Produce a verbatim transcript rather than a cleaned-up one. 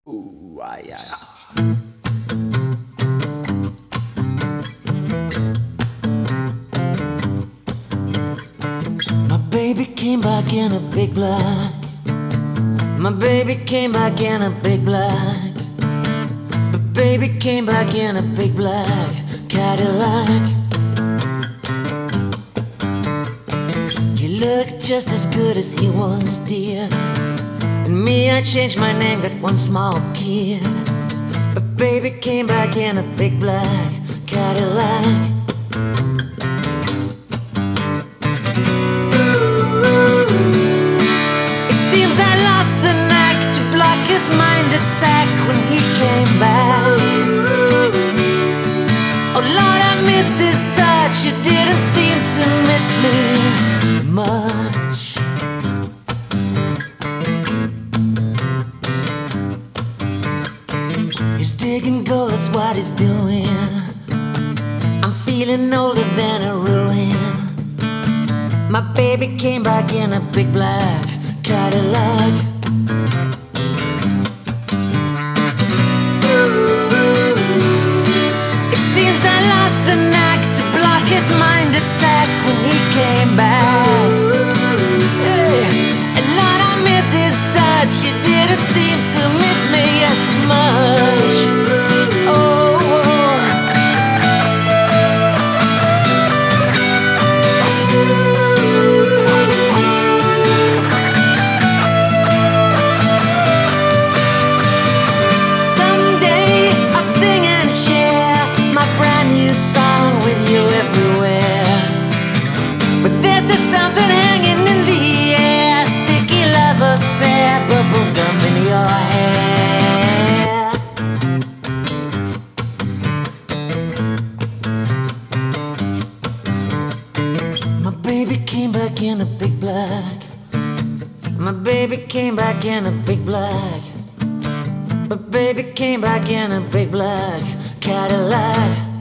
Ooh, ay, ay, ay. My baby came back in a big black. My baby came back in a big black. My baby came back in a big black Cadillac. You look just as good as he once did. And me, I changed my name, got one small kid. But baby came back in a big black Cadillac. It seems I lost the knack to block his mind attack when he came back. Oh Lord, I missed his touch. You didn't seem to miss me much. He's digging gold, that's what he's doing. I'm feeling older than a ruin. My baby came back in a big black Cadillac. It seems I lost the knack to block his mind attack when he came back. Hey. And Lord, I miss his touch. You didn't seem to miss me much. Oh. Something hanging in the air, sticky love affair, bubble gum in your hair. My baby came back in a big black. My baby came back in a big black. My baby came back in a big black Cadillac.